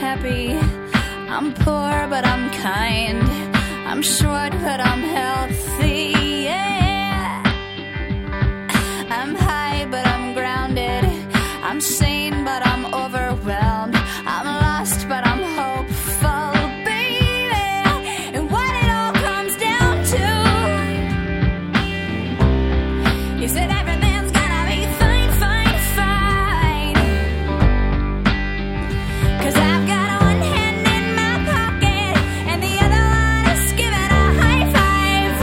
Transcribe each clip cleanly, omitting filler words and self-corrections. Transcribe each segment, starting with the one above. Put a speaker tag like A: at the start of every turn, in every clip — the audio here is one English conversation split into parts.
A: happy. I'm poor, but I'm kind. I'm short, but I'm healthy. Yeah. I'm high, but I'm grounded. I'm sane, but I'm overwhelmed. I'm lost, but I'm hopeful, baby. And what it all comes down to is that everything's gonna be fine, fine, fine. 'Cause I've got one hand in my pocket and the other one is giving a high five.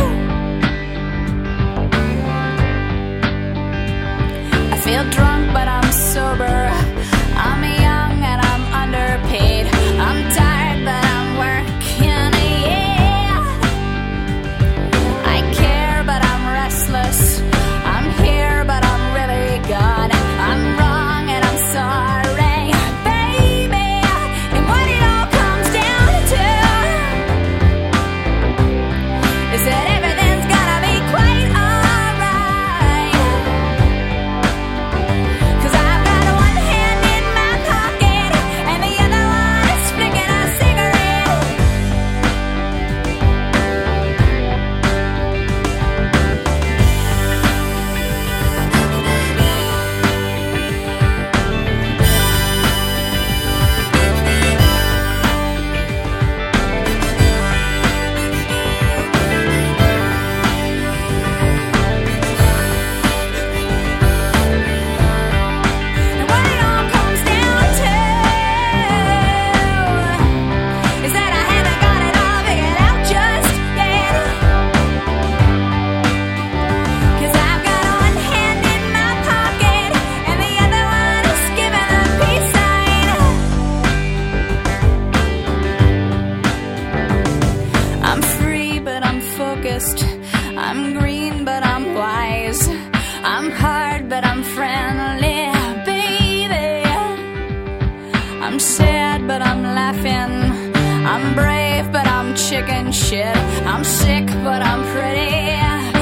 A: I feel drunk, but I'm sober. I'm young and I'm underpaid. I'm tired, but I'm working, yeah. I care, but I'm restless. I'm here, but I'm really gone. I'm wrong and I'm sorry, baby. And what it all comes down to is that everything's gonna be quite alright. 'Cause I've got one hand in my pocket and the other one is flicking a cigarette. And what it all comes down to is that I haven't got it all figured out just yet. 'Cause I've got one hand in my pocket and the other one is giving a peace sign. I'm free, but I'm focused. I'm green, but I'm wise. I'm hard, but I'm friendly, baby. I'm sad, but I'm laughing. I'm brave, but I'm chicken shit. I'm sick, but I'm pretty.